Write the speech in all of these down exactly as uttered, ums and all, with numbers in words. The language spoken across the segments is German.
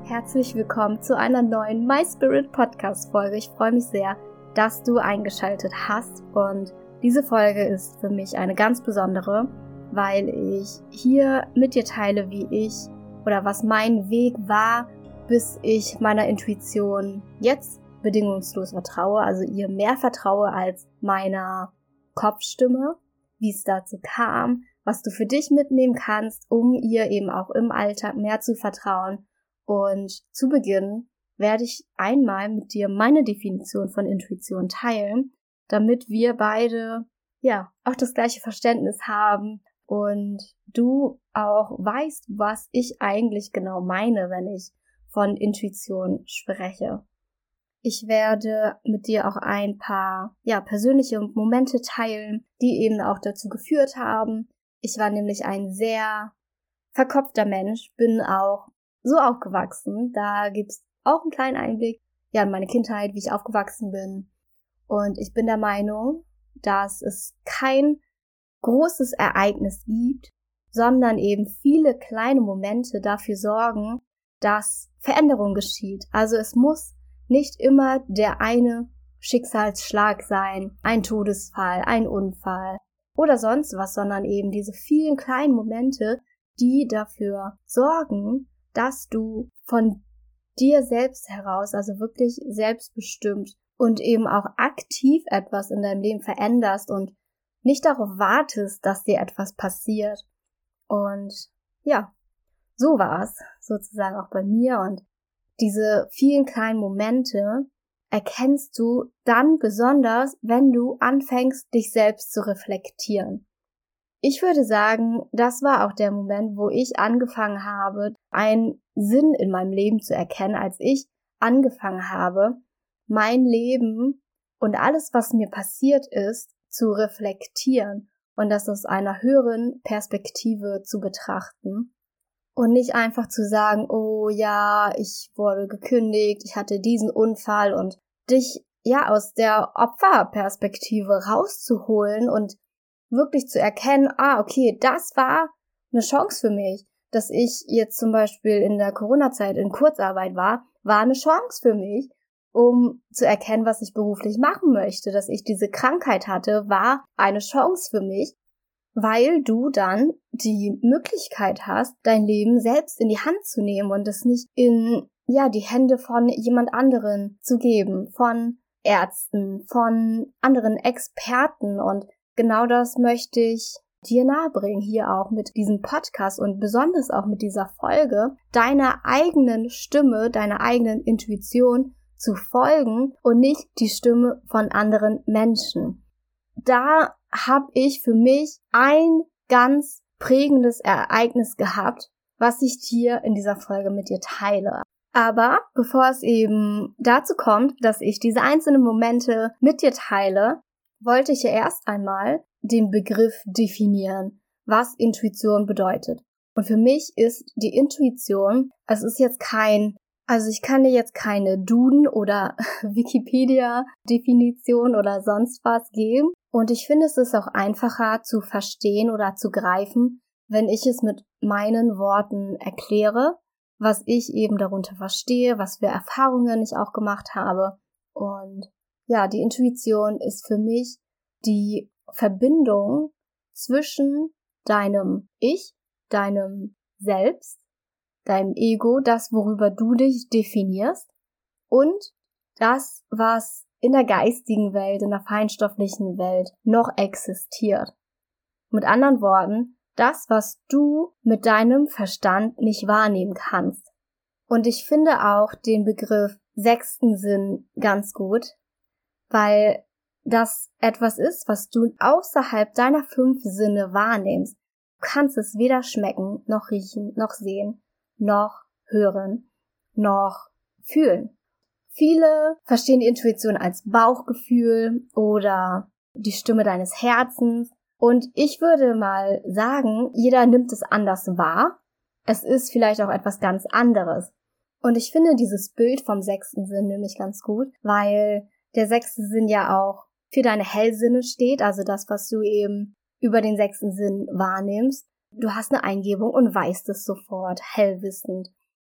Herzlich willkommen zu einer neuen My Spirit Podcast Folge. Ich freue mich sehr, dass du eingeschaltet hast und diese Folge ist für mich eine ganz besondere, weil ich hier mit dir teile, wie ich oder was mein Weg war, bis ich meiner Intuition jetzt bedingungslos vertraue, also ihr mehr vertraue als meiner Kopfstimme, wie es dazu kam, was du für dich mitnehmen kannst, um ihr eben auch im Alltag mehr zu vertrauen. Und zu Beginn werde ich einmal mit dir meine Definition von Intuition teilen, damit wir beide ja auch das gleiche Verständnis haben und du auch weißt, was ich eigentlich genau meine, wenn ich von Intuition spreche. Ich werde mit dir auch ein paar ja persönliche Momente teilen, die eben auch dazu geführt haben. Ich war nämlich ein sehr verkopfter Mensch, bin auch so aufgewachsen. Da gibt's auch einen kleinen Einblick ja in meine Kindheit, wie ich aufgewachsen bin. Und ich bin der Meinung, dass es kein großes Ereignis gibt, sondern eben viele kleine Momente dafür sorgen, dass Veränderung geschieht. Also es muss nicht immer der eine Schicksalsschlag sein, ein Todesfall, ein Unfall oder sonst was, sondern eben diese vielen kleinen Momente, die dafür sorgen, dass du von dir selbst heraus, also wirklich selbstbestimmt und eben auch aktiv etwas in deinem Leben veränderst und nicht darauf wartest, dass dir etwas passiert. Und ja, so war es sozusagen auch bei mir. Und diese vielen kleinen Momente erkennst du dann besonders, wenn du anfängst, dich selbst zu reflektieren. Ich würde sagen, das war auch der Moment, wo ich angefangen habe, einen Sinn in meinem Leben zu erkennen, als ich angefangen habe, mein Leben und alles, was mir passiert ist, zu reflektieren und das aus einer höheren Perspektive zu betrachten und nicht einfach zu sagen, oh ja, ich wurde gekündigt, ich hatte diesen Unfall und dich ja aus der Opferperspektive rauszuholen und wirklich zu erkennen, ah, okay, das war eine Chance für mich, dass ich jetzt zum Beispiel in der Corona-Zeit in Kurzarbeit war, war eine Chance für mich, um zu erkennen, was ich beruflich machen möchte. Dass ich diese Krankheit hatte, war eine Chance für mich, weil du dann die Möglichkeit hast, dein Leben selbst in die Hand zu nehmen und es nicht in, ja, die Hände von jemand anderen zu geben, von Ärzten, von anderen Experten. Und genau das möchte ich dir nahebringen, hier auch mit diesem Podcast und besonders auch mit dieser Folge, deiner eigenen Stimme, deiner eigenen Intuition zu folgen und nicht die Stimme von anderen Menschen. Da habe ich für mich ein ganz prägendes Ereignis gehabt, was ich hier in dieser Folge mit dir teile. Aber bevor es eben dazu kommt, dass ich diese einzelnen Momente mit dir teile, wollte ich ja erst einmal den Begriff definieren, was Intuition bedeutet. Und für mich ist die Intuition, es ist jetzt kein, also ich kann dir jetzt keine Duden- oder Wikipedia-Definition oder sonst was geben. Und ich finde, es ist auch einfacher zu verstehen oder zu greifen, wenn ich es mit meinen Worten erkläre, was ich eben darunter verstehe, was für Erfahrungen ich auch gemacht habe. Und ja, die Intuition ist für mich die Verbindung zwischen deinem Ich, deinem Selbst, deinem Ego, das, worüber du dich definierst, und das, was in der geistigen Welt, in der feinstofflichen Welt noch existiert. Mit anderen Worten, das, was du mit deinem Verstand nicht wahrnehmen kannst. Und ich finde auch den Begriff sechsten Sinn ganz gut, weil das etwas ist, was du außerhalb deiner fünf Sinne wahrnimmst. Du kannst es weder schmecken, noch riechen, noch sehen, noch hören, noch fühlen. Viele verstehen die Intuition als Bauchgefühl oder die Stimme deines Herzens. Und ich würde mal sagen, jeder nimmt es anders wahr. Es ist vielleicht auch etwas ganz anderes. Und ich finde dieses Bild vom sechsten Sinn nämlich ganz gut, weil der sechste Sinn ja auch für deine Hellsinne steht, also das, was du eben über den sechsten Sinn wahrnimmst. Du hast eine Eingebung und weißt es sofort, hellwissend.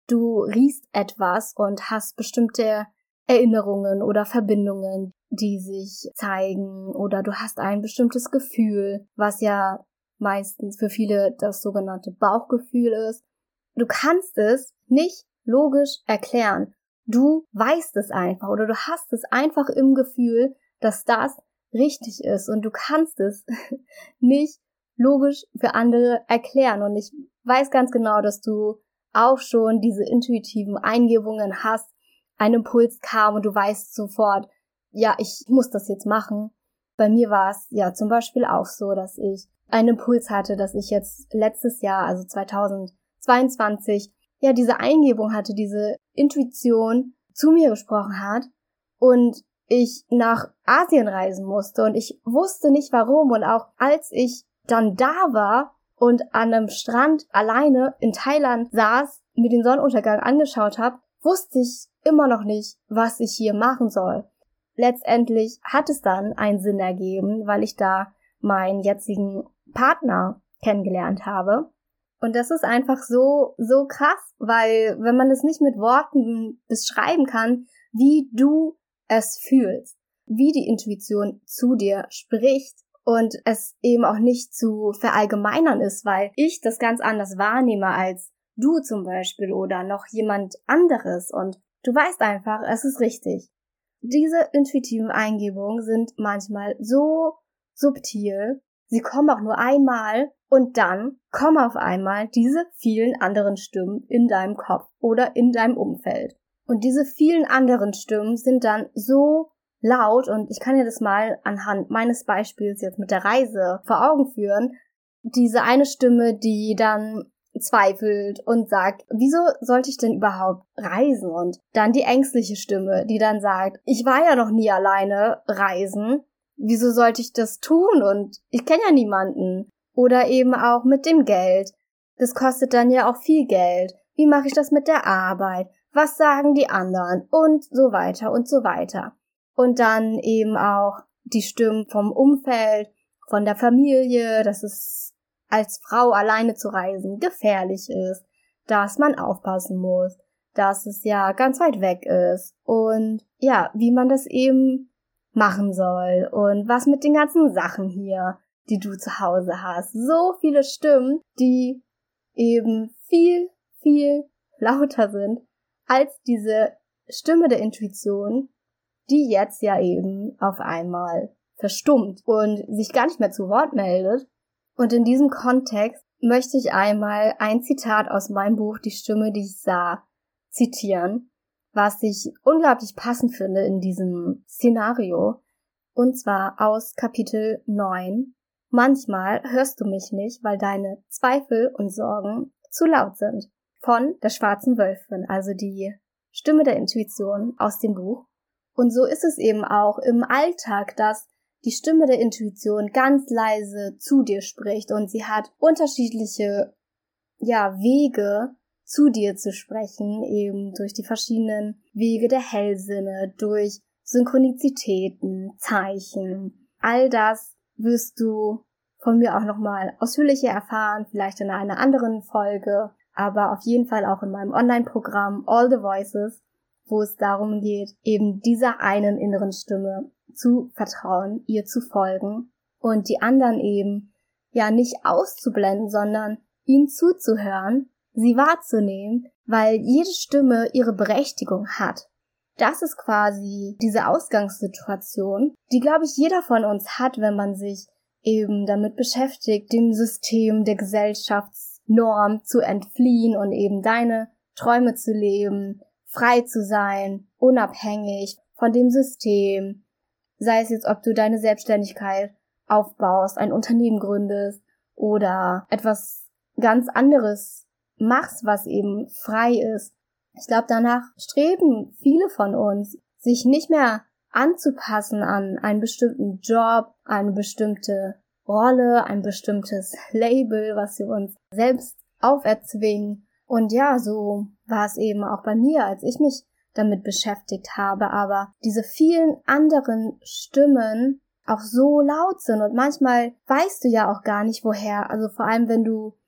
du riechst etwas und hast bestimmte Erinnerungen oder Verbindungen, die sich zeigen, oder du hast ein bestimmtes Gefühl, was ja meistens für viele das sogenannte Bauchgefühl ist. Du kannst es nicht logisch erklären. Du weißt es einfach oder du hast es einfach im Gefühl, dass das richtig ist, und du kannst es nicht logisch für andere erklären. Und ich weiß ganz genau, dass du auch schon diese intuitiven Eingebungen hast. Ein Impuls kam und du weißt sofort, ja, ich muss das jetzt machen. Bei mir war es ja zum Beispiel auch so, dass ich einen Impuls hatte, dass ich jetzt letztes Jahr, also zweitausendzweiundzwanzig, ja, diese Eingebung hatte, diese Intuition zu mir gesprochen hat und ich nach Asien reisen musste, und ich wusste nicht warum. Und auch als ich dann da war und an einem Strand alleine in Thailand saß, mir den Sonnenuntergang angeschaut habe, wusste ich immer noch nicht, was ich hier machen soll. Letztendlich hat es dann einen Sinn ergeben, weil ich da meinen jetzigen Partner kennengelernt habe. Und das ist einfach so, so krass, weil wenn man es nicht mit Worten beschreiben kann, wie du es fühlst, wie die Intuition zu dir spricht und es eben auch nicht zu verallgemeinern ist, weil ich das ganz anders wahrnehme als du zum Beispiel oder noch jemand anderes, und du weißt einfach, es ist richtig. Diese intuitiven Eingebungen sind manchmal so subtil, sie kommen auch nur einmal und dann kommen auf einmal diese vielen anderen Stimmen in deinem Kopf oder in deinem Umfeld. Und diese vielen anderen Stimmen sind dann so laut, und ich kann dir das mal anhand meines Beispiels jetzt mit der Reise vor Augen führen. Diese eine Stimme, die dann zweifelt und sagt, wieso sollte ich denn überhaupt reisen? Und dann die ängstliche Stimme, die dann sagt, ich war ja noch nie alleine reisen, wieso sollte ich das tun? Und ich kenne ja niemanden. Oder eben auch mit dem Geld. Das kostet dann ja auch viel Geld. Wie mache ich das mit der Arbeit? Was sagen die anderen? Und so weiter und so weiter. Und dann eben auch die Stimmen vom Umfeld, von der Familie, dass es als Frau alleine zu reisen gefährlich ist, dass man aufpassen muss, dass es ja ganz weit weg ist und ja, wie man das eben machen soll und was mit den ganzen Sachen hier, die du zu Hause hast. So viele Stimmen, die eben viel, viel lauter sind als diese Stimme der Intuition, die jetzt ja eben auf einmal verstummt und sich gar nicht mehr zu Wort meldet. Und in diesem Kontext möchte ich einmal ein Zitat aus meinem Buch Die Stimme, die ich sah, zitieren, was ich unglaublich passend finde in diesem Szenario. Und zwar aus Kapitel neun. Manchmal hörst du mich nicht, weil deine Zweifel und Sorgen zu laut sind. Von der schwarzen Wölfin, also die Stimme der Intuition aus dem Buch. Und so ist es eben auch im Alltag, dass die Stimme der Intuition ganz leise zu dir spricht und sie hat unterschiedliche, ja, Wege zu dir zu sprechen, eben durch die verschiedenen Wege der Hellsinne, durch Synchronizitäten, Zeichen. All das wirst du von mir auch nochmal ausführlicher erfahren, vielleicht in einer anderen Folge, aber auf jeden Fall auch in meinem Online-Programm All the Voices, wo es darum geht, eben dieser einen inneren Stimme zu vertrauen, ihr zu folgen und die anderen eben ja nicht auszublenden, sondern ihnen zuzuhören, sie wahrzunehmen, weil jede Stimme ihre Berechtigung hat. Das ist quasi diese Ausgangssituation, die, glaube ich, jeder von uns hat, wenn man sich eben damit beschäftigt, dem System der Gesellschaftsnorm zu entfliehen und eben deine Träume zu leben, frei zu sein, unabhängig von dem System, sei es jetzt, ob du deine Selbstständigkeit aufbaust, ein Unternehmen gründest oder etwas ganz anderes machst, was eben frei ist. Ich glaube, danach streben viele von uns, sich nicht mehr anzupassen an einen bestimmten Job, eine bestimmte Rolle, ein bestimmtes Label, was wir uns selbst auferzwingen. Und ja, so war es eben auch bei mir, als ich mich damit beschäftigt habe, aber diese vielen anderen Stimmen auch so laut sind und manchmal weißt du ja auch gar nicht woher, also vor allem wenn du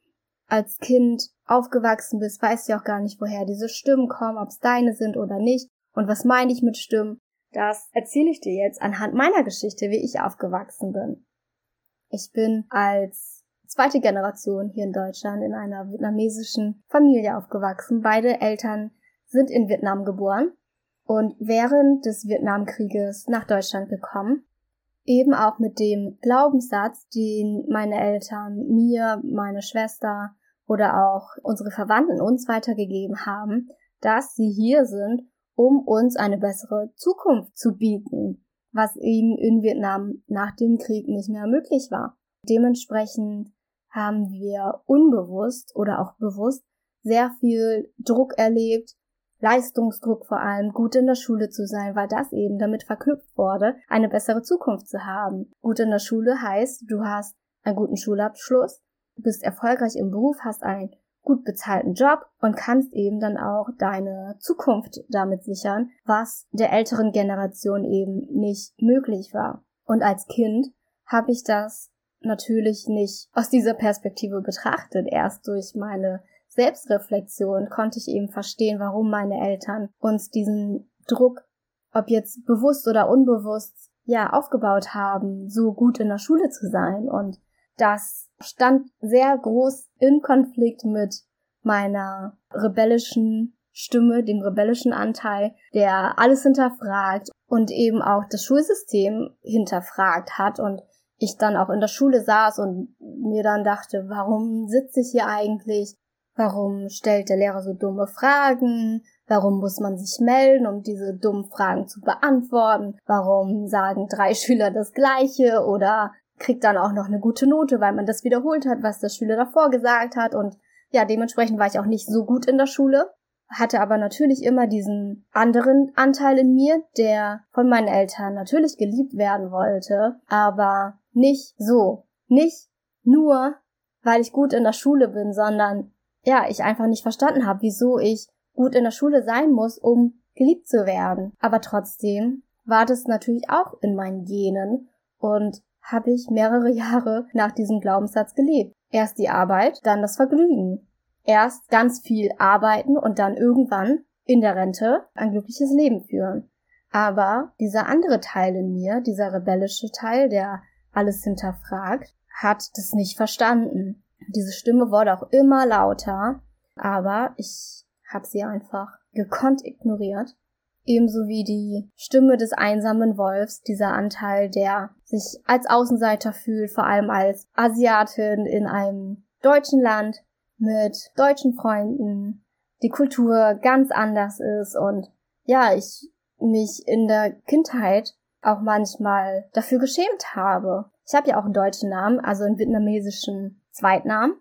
als Kind aufgewachsen bist, weißt du ja auch gar nicht, woher diese Stimmen kommen, ob es deine sind oder nicht. Und was meine ich mit Stimmen? Das erzähle ich dir jetzt anhand meiner Geschichte, wie ich aufgewachsen bin. Ich bin als zweite Generation hier in Deutschland in einer vietnamesischen Familie aufgewachsen. Beide Eltern sind in Vietnam geboren und während des Vietnamkrieges nach Deutschland gekommen. Eben auch mit dem Glaubenssatz, den meine Eltern mir, meine Schwester oder auch unsere Verwandten uns weitergegeben haben, dass sie hier sind, um uns eine bessere Zukunft zu bieten, was eben in Vietnam nach dem Krieg nicht mehr möglich war. Dementsprechend haben wir unbewusst oder auch bewusst sehr viel Druck erlebt, Leistungsdruck vor allem, gut in der Schule zu sein, weil das eben damit verknüpft wurde, eine bessere Zukunft zu haben. Gut in der Schule heißt, du hast einen guten Schulabschluss, du bist erfolgreich im Beruf, hast einen gut bezahlten Job und kannst eben dann auch deine Zukunft damit sichern, was der älteren Generation eben nicht möglich war. Und als Kind habe ich das natürlich nicht aus dieser Perspektive betrachtet. Erst durch meine Selbstreflexion konnte ich eben verstehen, warum meine Eltern uns diesen Druck, ob jetzt bewusst oder unbewusst, ja, aufgebaut haben, so gut in der Schule zu sein. Und das stand sehr groß in Konflikt mit meiner rebellischen Stimme, dem rebellischen Anteil, der alles hinterfragt und eben auch das Schulsystem hinterfragt hat. Und ich dann auch in der Schule saß und mir dann dachte, warum sitze ich hier eigentlich? Warum stellt der Lehrer so dumme Fragen? Warum muss man sich melden, um diese dummen Fragen zu beantworten? Warum sagen drei Schüler das Gleiche oder kriegt dann auch noch eine gute Note, weil man das wiederholt hat, was der Schüler davor gesagt hat? Und ja, dementsprechend war ich auch nicht so gut in der Schule, hatte aber natürlich immer diesen anderen Anteil in mir, der von meinen Eltern natürlich geliebt werden wollte, aber nicht so. Nicht nur, weil ich gut in der Schule bin, sondern ja, ich einfach nicht verstanden habe, wieso ich gut in der Schule sein muss, um geliebt zu werden. Aber trotzdem war das natürlich auch in meinen Genen und habe ich mehrere Jahre nach diesem Glaubenssatz gelebt. Erst die Arbeit, dann das Vergnügen. Erst ganz viel arbeiten und dann irgendwann in der Rente ein glückliches Leben führen. Aber dieser andere Teil in mir, dieser rebellische Teil, der alles hinterfragt, hat das nicht verstanden. Diese Stimme wurde auch immer lauter, aber ich habe sie einfach gekonnt ignoriert. Ebenso wie die Stimme des einsamen Wolfs, dieser Anteil, der sich als Außenseiter fühlt, vor allem als Asiatin in einem deutschen Land mit deutschen Freunden, die Kultur ganz anders ist und ja, ich mich in der Kindheit auch manchmal dafür geschämt habe. Ich habe ja auch einen deutschen Namen, also einen vietnamesischen Zweitnamen,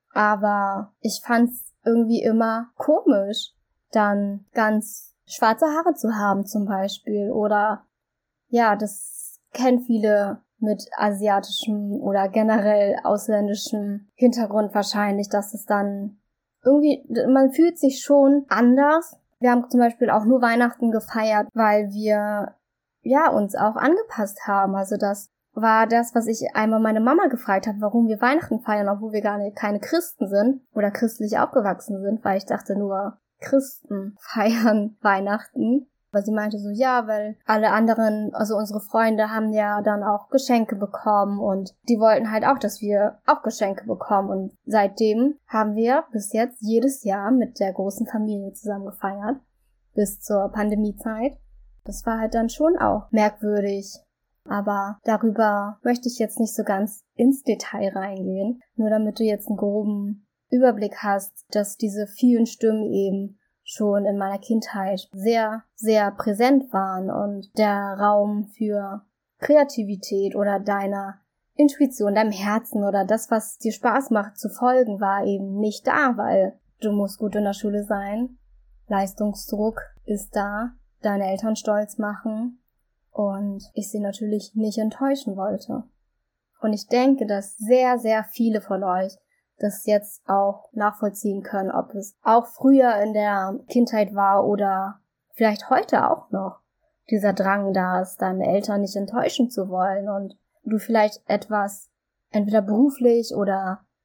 aber ich fand's irgendwie immer komisch, dann ganz schwarze Haare zu haben zum Beispiel oder ja, das kennen viele mit asiatischem oder generell ausländischem Hintergrund wahrscheinlich, dass es dann irgendwie, man fühlt sich schon anders. Wir haben zum Beispiel auch nur Weihnachten gefeiert, weil wir ja uns auch angepasst haben. Also das war das, was ich einmal meine Mama gefragt habe, warum wir Weihnachten feiern, obwohl wir gar nicht, keine Christen sind oder christlich aufgewachsen sind, weil ich dachte nur, Christen feiern Weihnachten. Weil sie meinte so, ja, weil alle anderen, also unsere Freunde haben ja dann auch Geschenke bekommen und die wollten halt auch, dass wir auch Geschenke bekommen. Und seitdem haben wir bis jetzt jedes Jahr mit der großen Familie zusammen gefeiert, bis zur Pandemiezeit. Das war halt dann schon auch merkwürdig. Aber darüber möchte ich jetzt nicht so ganz ins Detail reingehen, nur damit du jetzt einen groben Überblick hast, dass diese vielen Stimmen eben schon in meiner Kindheit sehr, sehr präsent waren und der Raum für Kreativität oder deiner Intuition, deinem Herzen oder das, was dir Spaß macht zu folgen, war eben nicht da, weil du musst gut in der Schule sein, Leistungsdruck ist da, deine Eltern stolz machen und ich sie natürlich nicht enttäuschen wollte. Und ich denke, dass sehr, sehr viele von euch das jetzt auch nachvollziehen können, ob es auch früher in der Kindheit war oder vielleicht heute auch noch dieser Drang da ist, deine Eltern nicht enttäuschen zu wollen und du vielleicht etwas entweder beruflich oder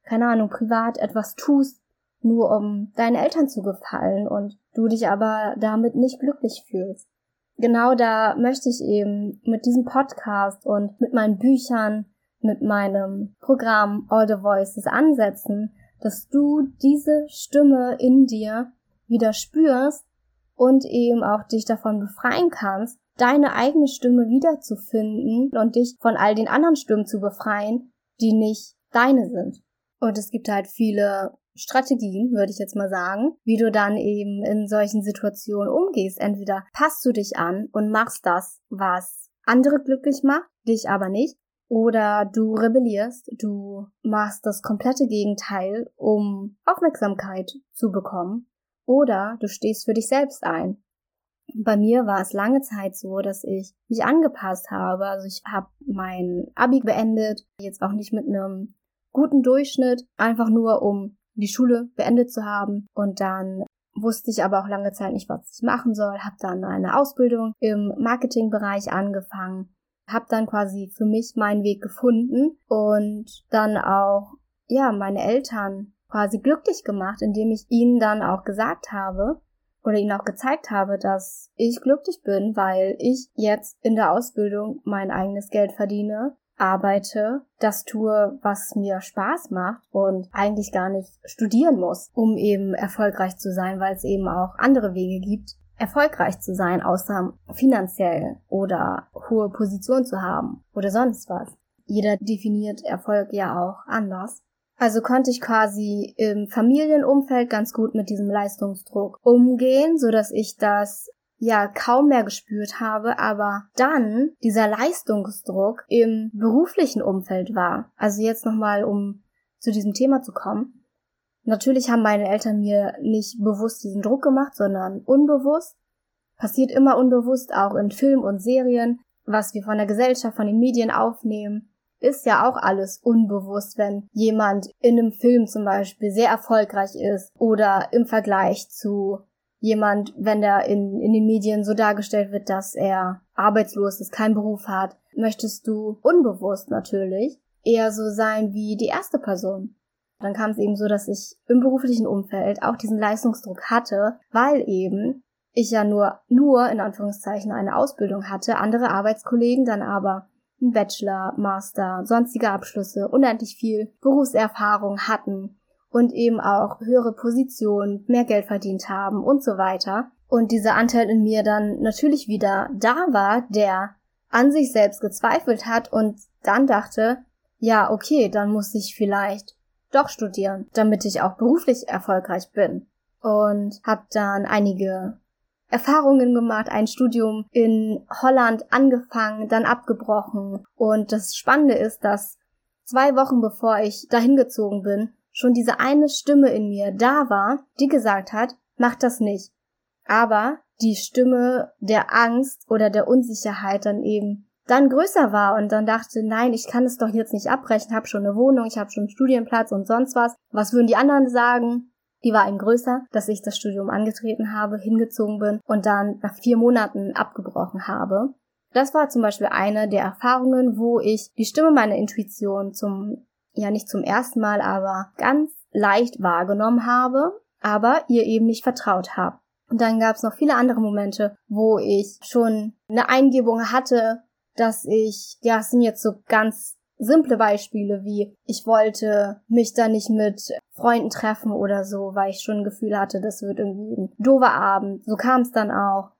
keine Ahnung, privat etwas tust, nur um deinen Eltern zu gefallen und du dich aber damit nicht glücklich fühlst. Genau da möchte ich eben mit diesem Podcast und mit meinen Büchern, mit meinem Programm All the Voices ansetzen, dass du diese Stimme in dir wieder spürst und eben auch dich davon befreien kannst, deine eigene Stimme wiederzufinden und dich von all den anderen Stimmen zu befreien, die nicht deine sind. Und es gibt halt viele Strategien, würde ich jetzt mal sagen, wie du dann eben in solchen Situationen umgehst. Entweder passt du dich an und machst das, was andere glücklich macht, dich aber nicht, oder du rebellierst, du machst das komplette Gegenteil, um Aufmerksamkeit zu bekommen, oder du stehst für dich selbst ein. Bei mir war es lange Zeit so, dass ich mich angepasst habe. Also ich habe mein Abi beendet, jetzt auch nicht mit einem guten Durchschnitt, einfach nur um die Schule beendet zu haben. Und dann wusste ich aber auch lange Zeit nicht, was ich machen soll. Habe dann eine Ausbildung im Marketingbereich angefangen, habe dann quasi für mich meinen Weg gefunden und dann auch ja meine Eltern quasi glücklich gemacht, indem ich ihnen dann auch gesagt habe oder ihnen auch gezeigt habe, dass ich glücklich bin, weil ich jetzt in der Ausbildung mein eigenes Geld verdiene, arbeite, das tue, was mir Spaß macht und eigentlich gar nicht studieren muss, um eben erfolgreich zu sein, weil es eben auch andere Wege gibt, erfolgreich zu sein, außer finanziell oder hohe Position zu haben oder sonst was. Jeder definiert Erfolg ja auch anders. Also konnte ich quasi im Familienumfeld ganz gut mit diesem Leistungsdruck umgehen, so dass ich das ja kaum mehr gespürt habe, aber dann dieser Leistungsdruck im beruflichen Umfeld war. Also jetzt nochmal, um zu diesem Thema zu kommen. Natürlich haben meine Eltern mir nicht bewusst diesen Druck gemacht, sondern unbewusst. Passiert immer unbewusst, auch in Filmen und Serien, was wir von der Gesellschaft, von den Medien aufnehmen. Ist ja auch alles unbewusst, wenn jemand in einem Film zum Beispiel sehr erfolgreich ist oder im Vergleich zu jemand, wenn der in, in den Medien so dargestellt wird, dass er arbeitslos ist, keinen Beruf hat, möchtest du unbewusst natürlich eher so sein wie die erste Person. Dann kam es eben so, dass ich im beruflichen Umfeld auch diesen Leistungsdruck hatte, weil eben ich ja nur, nur in Anführungszeichen eine Ausbildung hatte, andere Arbeitskollegen dann aber einen Bachelor, Master, sonstige Abschlüsse, unendlich viel Berufserfahrung hatten und eben auch höhere Positionen, mehr Geld verdient haben und so weiter. Und dieser Anteil in mir dann natürlich wieder da war, der an sich selbst gezweifelt hat und dann dachte, ja, okay, dann muss ich vielleicht doch studieren, damit ich auch beruflich erfolgreich bin. Und habe dann einige Erfahrungen gemacht, ein Studium in Holland angefangen, dann abgebrochen. Und das Spannende ist, dass zwei Wochen bevor ich dahin gezogen bin, schon diese eine Stimme in mir da war, die gesagt hat, mach das nicht. Aber die Stimme der Angst oder der Unsicherheit dann eben dann größer war und dann dachte, nein, ich kann es doch jetzt nicht abbrechen, habe schon eine Wohnung, ich habe schon einen Studienplatz und sonst was. Was würden die anderen sagen? Die war eben größer, dass ich das Studium angetreten habe, hingezogen bin und dann nach vier Monaten abgebrochen habe. Das war zum Beispiel eine der Erfahrungen, wo ich die Stimme meiner Intuition zum, ja nicht zum ersten Mal, aber ganz leicht wahrgenommen habe, aber ihr eben nicht vertraut habe. Und dann gab es noch viele andere Momente, wo ich schon eine Eingebung hatte, dass ich, ja, es sind jetzt so ganz simple Beispiele wie, ich wollte mich da nicht mit Freunden treffen oder so, weil ich schon ein Gefühl hatte, das wird irgendwie ein doofer Abend. So kam es dann auch.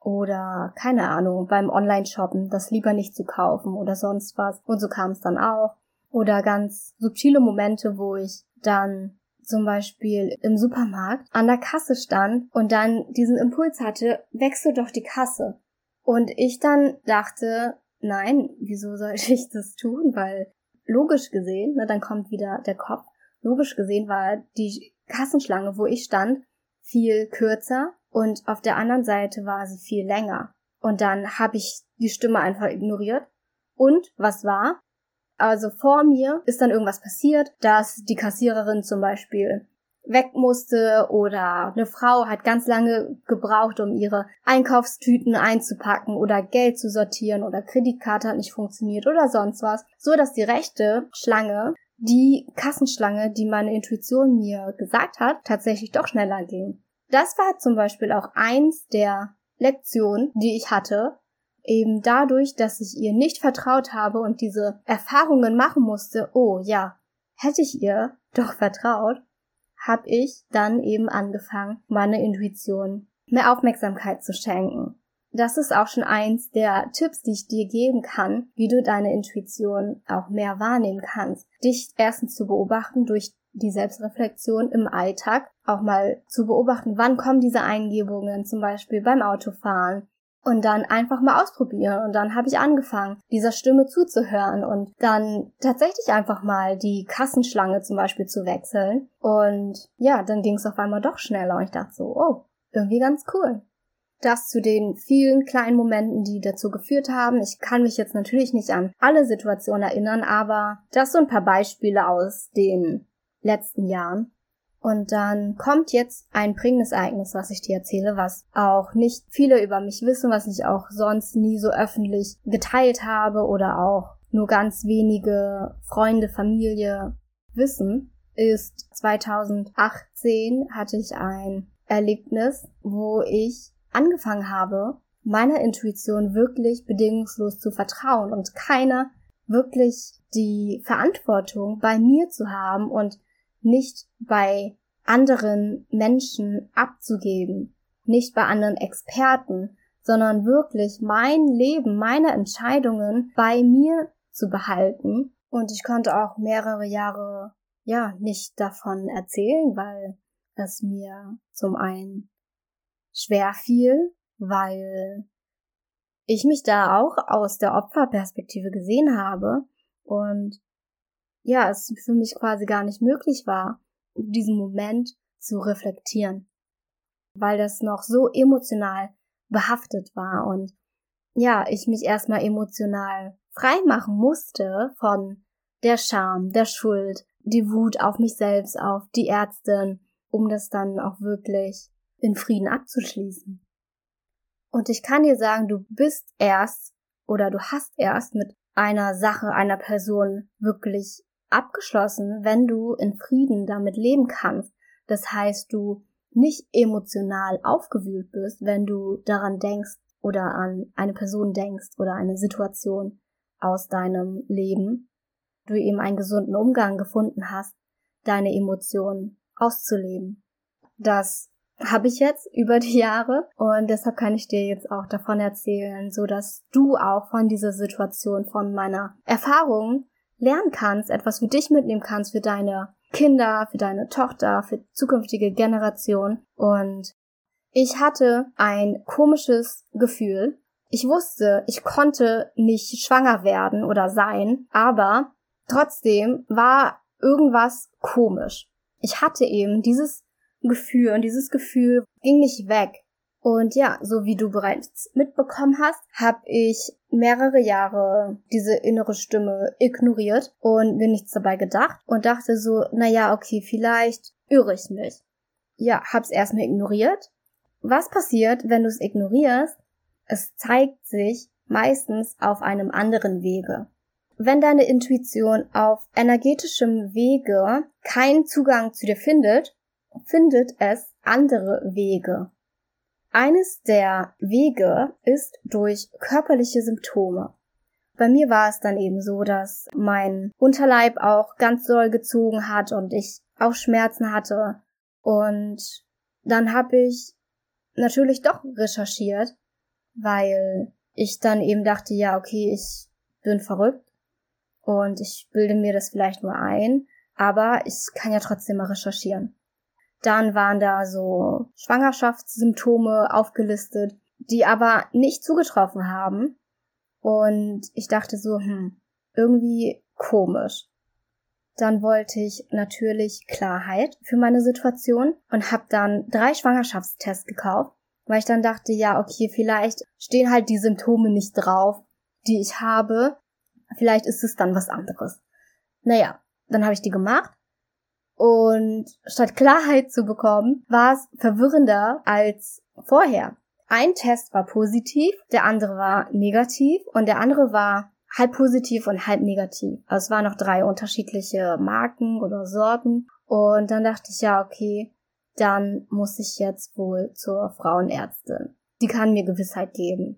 Oder, keine Ahnung, beim Online-Shoppen, das lieber nicht zu kaufen oder sonst was. Und so kam es dann auch. Oder ganz subtile Momente, wo ich dann zum Beispiel im Supermarkt an der Kasse stand und dann diesen Impuls hatte, wechsel doch die Kasse. Und ich dann dachte, nein, wieso sollte ich das tun? Weil logisch gesehen, ne, dann kommt wieder der Kopf, logisch gesehen war die Kassenschlange, wo ich stand, viel kürzer und auf der anderen Seite war sie viel länger. Und dann habe ich die Stimme einfach ignoriert. Und was war? Also vor mir ist dann irgendwas passiert, dass die Kassiererin zum Beispiel weg musste oder eine Frau hat ganz lange gebraucht, um ihre Einkaufstüten einzupacken oder Geld zu sortieren oder Kreditkarte hat nicht funktioniert oder sonst was, so dass die rechte Schlange die Kassenschlange, die meine Intuition mir gesagt hat, tatsächlich doch schneller ging. Das war zum Beispiel auch eins der Lektionen, die ich hatte, eben dadurch, dass ich ihr nicht vertraut habe und diese Erfahrungen machen musste, oh ja, hätte ich ihr doch vertraut, habe ich dann eben angefangen, meiner Intuition mehr Aufmerksamkeit zu schenken. Das ist auch schon eins der Tipps, die ich dir geben kann, wie du deine Intuition auch mehr wahrnehmen kannst. Dich erstens zu beobachten durch die Selbstreflexion im Alltag, auch mal zu beobachten, wann kommen diese Eingebungen, zum Beispiel beim Autofahren, und dann einfach mal ausprobieren. Und dann habe ich angefangen, dieser Stimme zuzuhören und dann tatsächlich einfach mal die Kassenschlange zum Beispiel zu wechseln. Und ja, dann ging es auf einmal doch schneller und ich dachte so, oh, irgendwie ganz cool. Das zu den vielen kleinen Momenten, die dazu geführt haben. Ich kann mich jetzt natürlich nicht an alle Situationen erinnern, aber das sind ein paar Beispiele aus den letzten Jahren. Und dann kommt jetzt ein prägendes Ereignis, was ich dir erzähle, was auch nicht viele über mich wissen, was ich auch sonst nie so öffentlich geteilt habe oder auch nur ganz wenige Freunde, Familie wissen, ist zweitausendachtzehn hatte ich ein Erlebnis, wo ich angefangen habe, meiner Intuition wirklich bedingungslos zu vertrauen und keine wirklich die Verantwortung bei mir zu haben und nicht bei anderen Menschen abzugeben, nicht bei anderen Experten, sondern wirklich mein Leben, meine Entscheidungen bei mir zu behalten. Und ich konnte auch mehrere Jahre, ja, nicht davon erzählen, weil es mir zum einen schwer fiel, weil ich mich da auch aus der Opferperspektive gesehen habe und ja, es für mich quasi gar nicht möglich war, diesen Moment zu reflektieren, weil das noch so emotional behaftet war und ja, ich mich erstmal emotional frei machen musste von der Scham, der Schuld, die Wut auf mich selbst, auf die Ärztin, um das dann auch wirklich in Frieden abzuschließen. Und ich kann dir sagen, du bist erst oder du hast erst mit einer Sache, einer Person wirklich abgeschlossen, wenn du in Frieden damit leben kannst. Das heißt, du nicht emotional aufgewühlt bist, wenn du daran denkst oder an eine Person denkst oder eine Situation aus deinem Leben. Du eben einen gesunden Umgang gefunden hast, deine Emotionen auszuleben. Das habe ich jetzt über die Jahre und deshalb kann ich dir jetzt auch davon erzählen, so dass du auch von dieser Situation, von meiner Erfahrung lernen kannst, etwas für dich mitnehmen kannst, für deine Kinder, für deine Tochter, für zukünftige Generationen. Und ich hatte ein komisches Gefühl. Ich wusste, ich konnte nicht schwanger werden oder sein, aber trotzdem war irgendwas komisch. Ich hatte eben dieses Gefühl und dieses Gefühl ging nicht weg. Und ja, so wie du bereits mitbekommen hast, habe ich mehrere Jahre diese innere Stimme ignoriert und mir nichts dabei gedacht und dachte so, naja, okay, vielleicht irre ich mich. Ja, hab's erstmal ignoriert. Was passiert, wenn du es ignorierst? Es zeigt sich meistens auf einem anderen Wege. Wenn deine Intuition auf energetischem Wege keinen Zugang zu dir findet, findet es andere Wege. Eines der Wege ist durch körperliche Symptome. Bei mir war es dann eben so, dass mein Unterleib auch ganz doll gezogen hat und ich auch Schmerzen hatte. Und dann habe ich natürlich doch recherchiert, weil ich dann eben dachte, ja, okay, ich bin verrückt und ich bilde mir das vielleicht nur ein, aber ich kann ja trotzdem mal recherchieren. Dann waren da so Schwangerschaftssymptome aufgelistet, die aber nicht zugetroffen haben. Und ich dachte so, hm, irgendwie komisch. Dann wollte ich natürlich Klarheit für meine Situation und habe dann drei Schwangerschaftstests gekauft, weil ich dann dachte, ja, okay, vielleicht stehen halt die Symptome nicht drauf, die ich habe. Vielleicht ist es dann was anderes. Naja, dann habe ich die gemacht. Und statt Klarheit zu bekommen, war es verwirrender als vorher. Ein Test war positiv, der andere war negativ und der andere war halb positiv und halb negativ. Also es waren noch drei unterschiedliche Marken oder Sorten. Und dann dachte ich, ja, okay, dann muss ich jetzt wohl zur Frauenärztin. Die kann mir Gewissheit geben.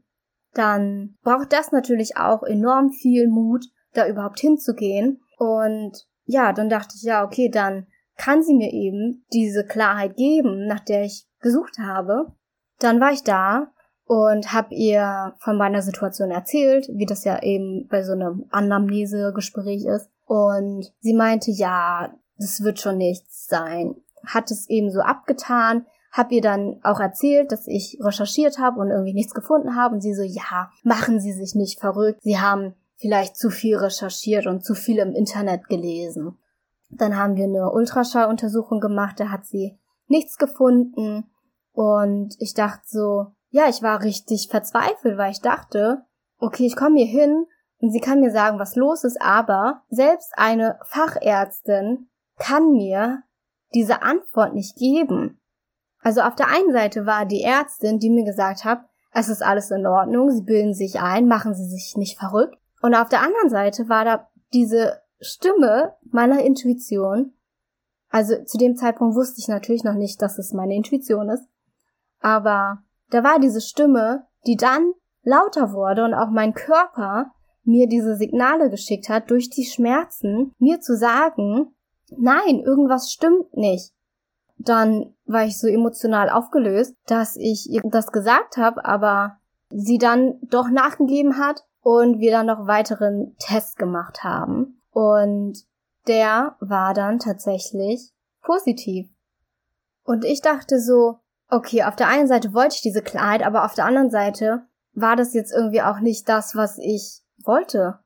Dann braucht das natürlich auch enorm viel Mut, da überhaupt hinzugehen. Und ja, dann dachte ich, ja, okay, dann kann sie mir eben diese Klarheit geben, nach der ich gesucht habe. Dann war ich da und habe ihr von meiner Situation erzählt, wie das ja eben bei so einem Anamnesegespräch ist. Und sie meinte, ja, das wird schon nichts sein. Hat es eben so abgetan, hab ihr dann auch erzählt, dass ich recherchiert habe und irgendwie nichts gefunden habe. Und sie so, ja, machen Sie sich nicht verrückt. Sie haben vielleicht zu viel recherchiert und zu viel im Internet gelesen. Dann haben wir eine Ultraschalluntersuchung gemacht, da hat sie nichts gefunden. Und ich dachte so, ja, ich war richtig verzweifelt, weil ich dachte, okay, ich komme hier hin und sie kann mir sagen, was los ist, aber selbst eine Fachärztin kann mir diese Antwort nicht geben. Also auf der einen Seite war die Ärztin, die mir gesagt hat, es ist alles in Ordnung, sie bilden sich ein, machen sie sich nicht verrückt. Und auf der anderen Seite war da diese Stimme meiner Intuition. Also zu dem Zeitpunkt wusste ich natürlich noch nicht, dass es meine Intuition ist. Aber da war diese Stimme, die dann lauter wurde und auch mein Körper mir diese Signale geschickt hat, durch die Schmerzen, mir zu sagen, nein, irgendwas stimmt nicht. Dann war ich so emotional aufgelöst, dass ich ihr das gesagt habe, aber sie dann doch nachgegeben hat und wir dann noch weiteren Test gemacht haben. Und der war dann tatsächlich positiv. Und ich dachte so, okay, auf der einen Seite wollte ich diese Klarheit, aber auf der anderen Seite war das jetzt irgendwie auch nicht das, was ich wollte.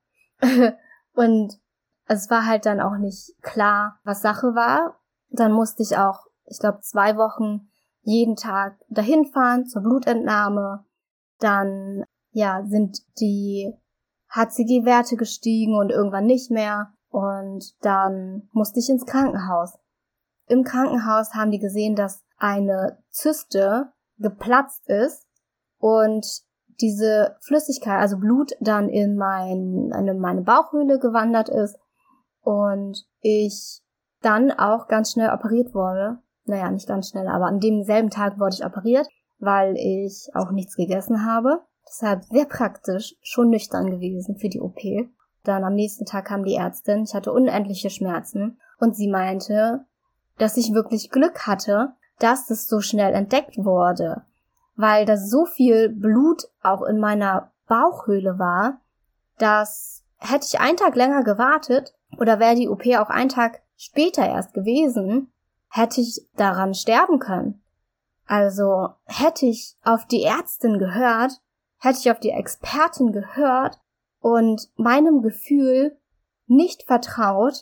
Und es war halt dann auch nicht klar, was Sache war. Dann musste ich auch, ich glaube, zwei Wochen jeden Tag dahin fahren zur Blutentnahme. Dann, ja, sind die H C G-Werte gestiegen und irgendwann nicht mehr. Und dann musste ich ins Krankenhaus. Im Krankenhaus haben die gesehen, dass eine Zyste geplatzt ist und diese Flüssigkeit, also Blut, dann in, mein, in meine Bauchhöhle gewandert ist und ich dann auch ganz schnell operiert wurde. Naja, nicht ganz schnell, aber an demselben Tag wurde ich operiert, weil ich auch nichts gegessen habe. Deshalb sehr praktisch, schon nüchtern gewesen für die O P. Dann am nächsten Tag kam die Ärztin, ich hatte unendliche Schmerzen und sie meinte, dass ich wirklich Glück hatte, dass das so schnell entdeckt wurde, weil da so viel Blut auch in meiner Bauchhöhle war, dass hätte ich einen Tag länger gewartet oder wäre die O P auch einen Tag später erst gewesen, hätte ich daran sterben können. Also hätte ich auf die Ärztin gehört, hätte ich auf die Expertin gehört und meinem Gefühl nicht vertraut,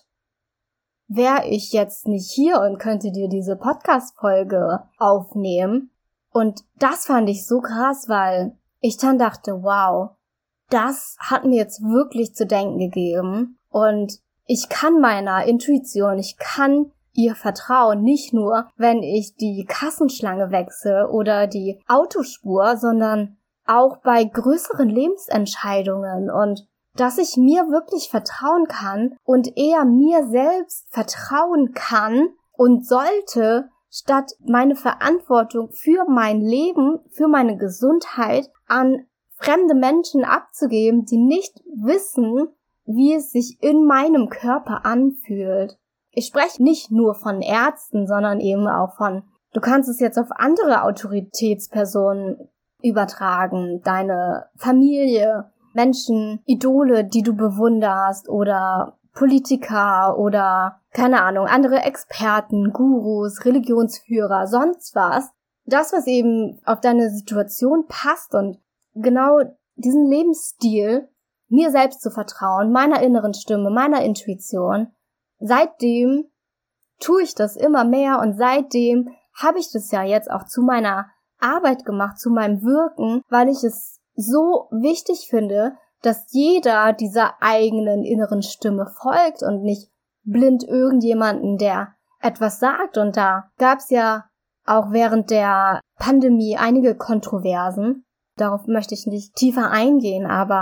wäre ich jetzt nicht hier und könnte dir diese Podcast-Folge aufnehmen. Und das fand ich so krass, weil ich dann dachte, wow, das hat mir jetzt wirklich zu denken gegeben. Und ich kann meiner Intuition, ich kann ihr vertrauen, nicht nur, wenn ich die Kassenschlange wechsle oder die Autospur, sondern auch bei größeren Lebensentscheidungen und dass ich mir wirklich vertrauen kann und eher mir selbst vertrauen kann und sollte, statt meine Verantwortung für mein Leben, für meine Gesundheit an fremde Menschen abzugeben, die nicht wissen, wie es sich in meinem Körper anfühlt. Ich spreche nicht nur von Ärzten, sondern eben auch von, du kannst es jetzt auf andere Autoritätspersonen übertragen, deine Familie, Menschen, Idole, die du bewunderst oder Politiker oder, keine Ahnung, andere Experten, Gurus, Religionsführer, sonst was. Das, was eben auf deine Situation passt und genau diesen Lebensstil, mir selbst zu vertrauen, meiner inneren Stimme, meiner Intuition, seitdem tue ich das immer mehr und seitdem habe ich das ja jetzt auch zu meiner Arbeit gemacht, zu meinem Wirken, weil ich es so wichtig finde, dass jeder dieser eigenen inneren Stimme folgt und nicht blind irgendjemanden, der etwas sagt. Und da gab es ja auch während der Pandemie einige Kontroversen. Darauf möchte ich nicht tiefer eingehen, aber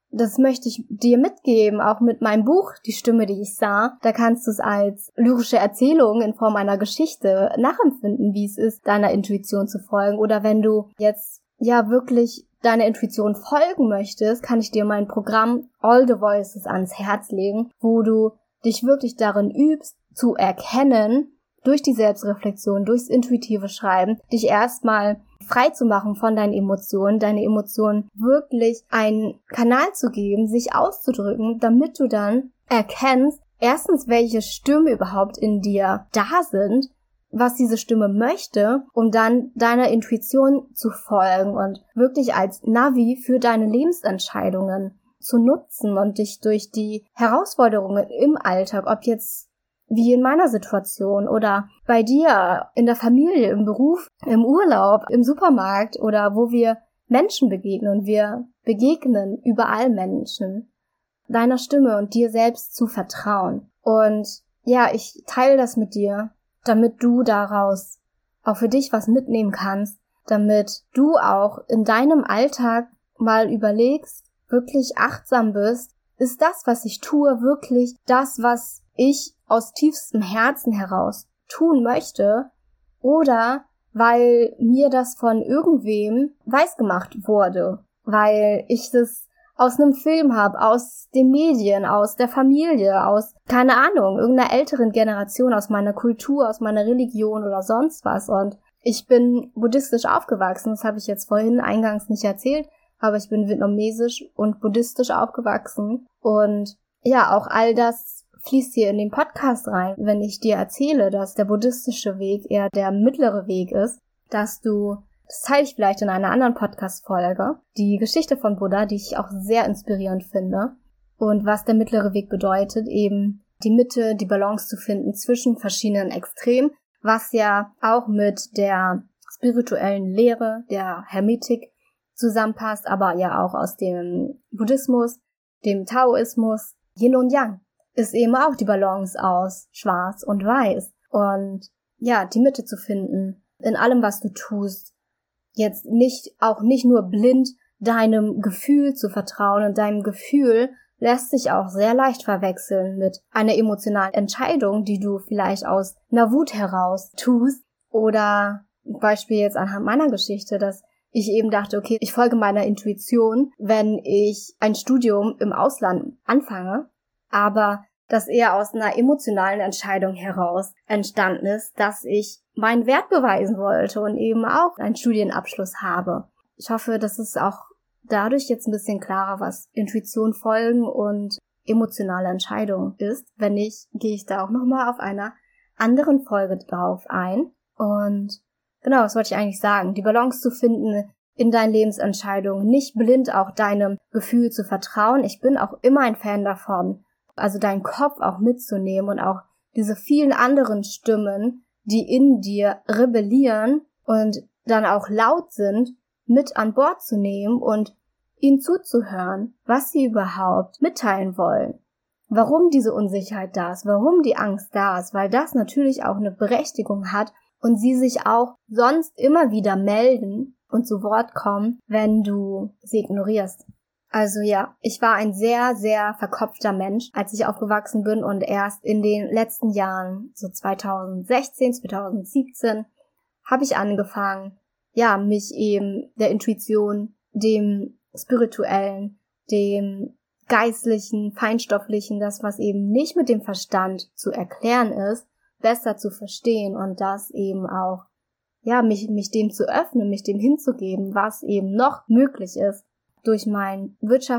das möchte ich dir mitgeben, auch mit meinem Buch Die Stimme, die ich sah. Da kannst du es als lyrische Erzählung in Form einer Geschichte nachempfinden, wie es ist, deiner Intuition zu folgen. Oder wenn du jetzt ja wirklich deiner Intuition folgen möchtest, kann ich dir mein Programm All the Voices ans Herz legen, wo du dich wirklich darin übst, zu erkennen, durch die Selbstreflexion, durchs intuitive Schreiben, dich erstmal frei zu machen von deinen Emotionen, deine Emotionen wirklich einen Kanal zu geben, sich auszudrücken, damit du dann erkennst, erstens, welche Stimmen überhaupt in dir da sind, was diese Stimme möchte, um dann deiner Intuition zu folgen und wirklich als Navi für deine Lebensentscheidungen zu nutzen und dich durch die Herausforderungen im Alltag, ob jetzt wie in meiner Situation oder bei dir, in der Familie, im Beruf, im Urlaub, im Supermarkt oder wo wir Menschen begegnen und wir begegnen überall Menschen, deiner Stimme und dir selbst zu vertrauen. Und ja, ich teile das mit dir, damit du daraus auch für dich was mitnehmen kannst, damit du auch in deinem Alltag mal überlegst, wirklich achtsam bist, ist das, was ich tue, wirklich das, was ich aus tiefstem Herzen heraus tun möchte, oder weil mir das von irgendwem weisgemacht wurde, weil ich das aus einem Film habe, aus den Medien, aus der Familie, aus, keine Ahnung, irgendeiner älteren Generation, aus meiner Kultur, aus meiner Religion oder sonst was. Und ich bin buddhistisch aufgewachsen, das habe ich jetzt vorhin eingangs nicht erzählt, aber ich bin vietnamesisch und buddhistisch aufgewachsen. Und ja, auch all das fließt hier in den Podcast rein, wenn ich dir erzähle, dass der buddhistische Weg eher der mittlere Weg ist, dass du, das teile ich vielleicht in einer anderen Podcast-Folge, die Geschichte von Buddha, die ich auch sehr inspirierend finde, und was der mittlere Weg bedeutet, eben die Mitte, die Balance zu finden zwischen verschiedenen Extremen, was ja auch mit der spirituellen Lehre, der Hermetik zusammenpasst, aber ja auch aus dem Buddhismus, dem Taoismus. Yin und Yang ist eben auch die Balance aus Schwarz und Weiß. Und ja, die Mitte zu finden in allem, was du tust. Jetzt nicht, auch nicht nur blind deinem Gefühl zu vertrauen, und deinem Gefühl lässt sich auch sehr leicht verwechseln mit einer emotionalen Entscheidung, die du vielleicht aus einer Wut heraus tust. Oder Beispiel jetzt anhand meiner Geschichte, dass ich eben dachte, okay, ich folge meiner Intuition, wenn ich ein Studium im Ausland anfange, aber das eher aus einer emotionalen Entscheidung heraus entstanden ist, dass ich meinen Wert beweisen wollte und eben auch einen Studienabschluss habe. Ich hoffe, das ist auch dadurch jetzt ein bisschen klarer, was Intuition folgen und emotionale Entscheidung ist. Wenn nicht, gehe ich da auch nochmal auf einer anderen Folge drauf ein. Und genau, was wollte ich eigentlich sagen? Die Balance zu finden in deinen Lebensentscheidungen, nicht blind auch deinem Gefühl zu vertrauen. Ich bin auch immer ein Fan davon, also deinen Kopf auch mitzunehmen und auch diese vielen anderen Stimmen, die in dir rebellieren und dann auch laut sind, mit an Bord zu nehmen und ihnen zuzuhören, was sie überhaupt mitteilen wollen. Warum diese Unsicherheit da ist, warum die Angst da ist, weil das natürlich auch eine Berechtigung hat und sie sich auch sonst immer wieder melden und zu Wort kommen, wenn du sie ignorierst. Also ja, ich war ein sehr, sehr verkopfter Mensch, als ich aufgewachsen bin, und erst in den letzten Jahren, so zwanzig sechzehn, zwanzig siebzehn, habe ich angefangen, ja, mich eben der Intuition, dem Spirituellen, dem Geistlichen, Feinstofflichen, das, was eben nicht mit dem Verstand zu erklären ist, besser zu verstehen und das eben auch, ja, mich, mich dem zu öffnen, mich dem hinzugeben, was eben noch möglich ist. Durch mein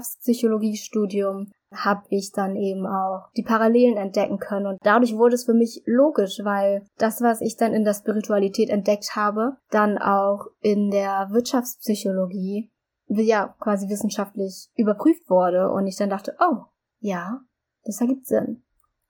Wirtschaftspsychologiestudium habe ich dann eben auch die Parallelen entdecken können, und dadurch wurde es für mich logisch, weil das, was ich dann in der Spiritualität entdeckt habe, dann auch in der Wirtschaftspsychologie ja quasi wissenschaftlich überprüft wurde und ich dann dachte, oh, ja, das ergibt Sinn.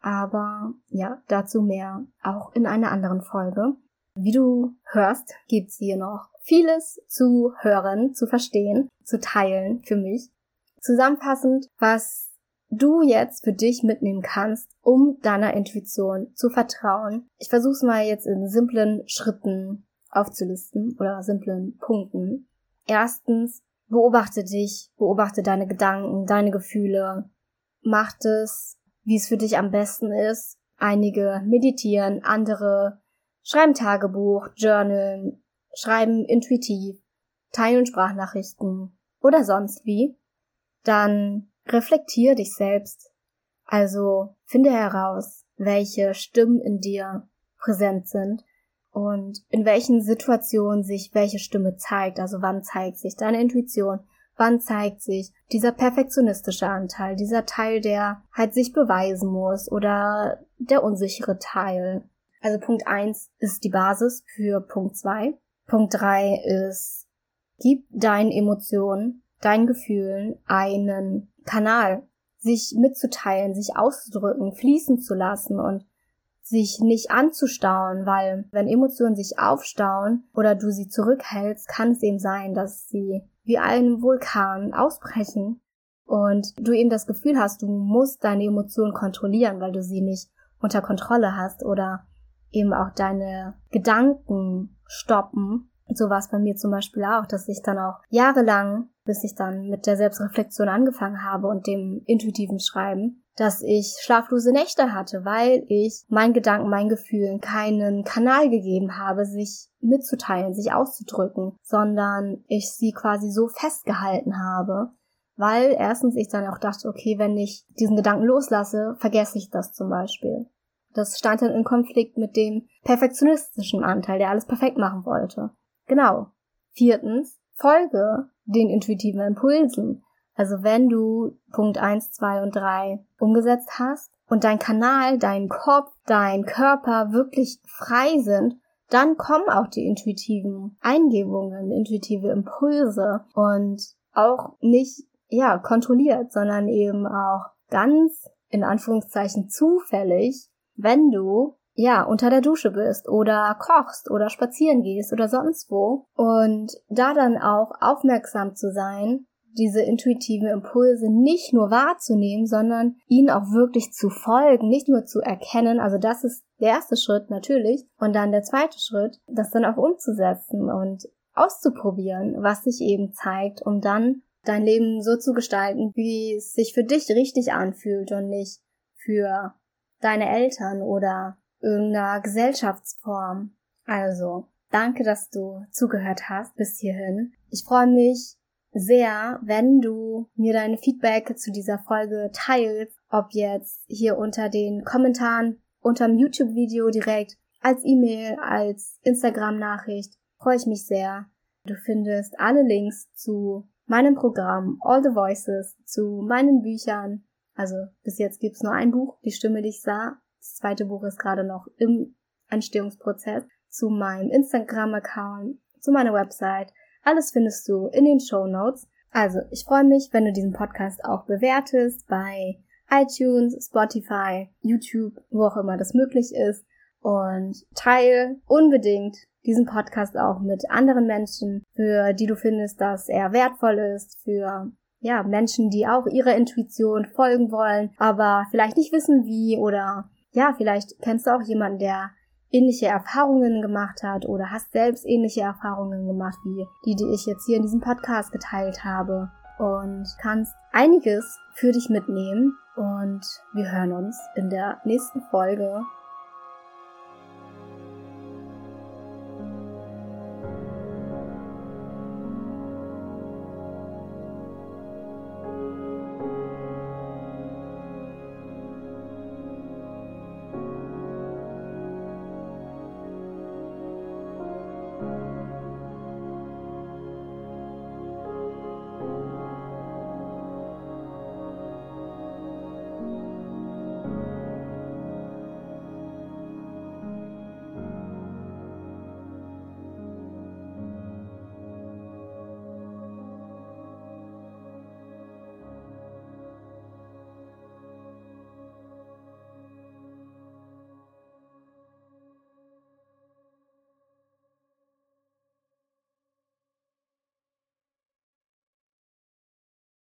Aber ja, dazu mehr auch in einer anderen Folge. Wie du hörst, gibt's hier noch vieles zu hören, zu verstehen, zu teilen für mich. Zusammenfassend, was du jetzt für dich mitnehmen kannst, um deiner Intuition zu vertrauen. Ich versuche es mal jetzt in simplen Schritten aufzulisten oder simplen Punkten. Erstens, beobachte dich, beobachte deine Gedanken, deine Gefühle. Mach es, wie es für dich am besten ist. Einige meditieren, andere schreiben Tagebuch, journalen, schreiben intuitiv, teilen Sprachnachrichten oder sonst wie. Dann reflektier dich selbst. Also finde heraus, welche Stimmen in dir präsent sind und in welchen Situationen sich welche Stimme zeigt. Also wann zeigt sich deine Intuition, wann zeigt sich dieser perfektionistische Anteil, dieser Teil, der halt sich beweisen muss oder der unsichere Teil. Also Punkt eins ist die Basis für Punkt zwei. Punkt drei ist, gib deinen Emotionen, deinen Gefühlen einen Kanal, sich mitzuteilen, sich auszudrücken, fließen zu lassen und sich nicht anzustauen, weil wenn Emotionen sich aufstauen oder du sie zurückhältst, kann es eben sein, dass sie wie ein Vulkan ausbrechen und du eben das Gefühl hast, du musst deine Emotionen kontrollieren, weil du sie nicht unter Kontrolle hast oder eben auch deine Gedanken stoppen. So war es bei mir zum Beispiel auch, dass ich dann auch jahrelang, bis ich dann mit der Selbstreflexion angefangen habe und dem intuitiven Schreiben, dass ich schlaflose Nächte hatte, weil ich meinen Gedanken, meinen Gefühlen keinen Kanal gegeben habe, sich mitzuteilen, sich auszudrücken, sondern ich sie quasi so festgehalten habe, weil erstens ich dann auch dachte, okay, wenn ich diesen Gedanken loslasse, vergesse ich das zum Beispiel. Das stand dann in Konflikt mit dem perfektionistischen Anteil, der alles perfekt machen wollte. Genau. Viertens, folge den intuitiven Impulsen. Also wenn du Punkt eins, zwei und drei umgesetzt hast und dein Kanal, dein Kopf, dein Körper wirklich frei sind, dann kommen auch die intuitiven Eingebungen, intuitive Impulse und auch nicht, ja, kontrolliert, sondern eben auch ganz, in Anführungszeichen, zufällig, wenn du ja, unter der Dusche bist oder kochst oder spazieren gehst oder sonst wo. Und da dann auch aufmerksam zu sein, diese intuitiven Impulse nicht nur wahrzunehmen, sondern ihnen auch wirklich zu folgen, nicht nur zu erkennen. Also das ist der erste Schritt natürlich. Und dann der zweite Schritt, das dann auch umzusetzen und auszuprobieren, was sich eben zeigt, um dann dein Leben so zu gestalten, wie es sich für dich richtig anfühlt und nicht für deine Eltern oder irgendeiner Gesellschaftsform. Also, danke, dass du zugehört hast bis hierhin. Ich freue mich sehr, wenn du mir deine Feedback zu dieser Folge teilst, ob jetzt hier unter den Kommentaren, unter dem YouTube-Video direkt, als E-Mail, als Instagram-Nachricht. Freue ich mich sehr. Du findest alle Links zu meinem Programm All the Voices, zu meinen Büchern. Also, bis jetzt gibt's nur ein Buch, Die Stimme, die ich sah. Das zweite Buch ist gerade noch im Entstehungsprozess, zu meinem Instagram-Account, zu meiner Website. Alles findest du in den Shownotes. Also, ich freue mich, wenn du diesen Podcast auch bewertest bei iTunes, Spotify, YouTube, wo auch immer das möglich ist. Und teile unbedingt diesen Podcast auch mit anderen Menschen, für die du findest, dass er wertvoll ist, für ja Menschen, die auch ihrer Intuition folgen wollen, aber vielleicht nicht wissen wie oder ja, vielleicht kennst du auch jemanden, der ähnliche Erfahrungen gemacht hat oder hast selbst ähnliche Erfahrungen gemacht wie die, die ich jetzt hier in diesem Podcast geteilt habe und kannst einiges für dich mitnehmen und wir hören uns in der nächsten Folge.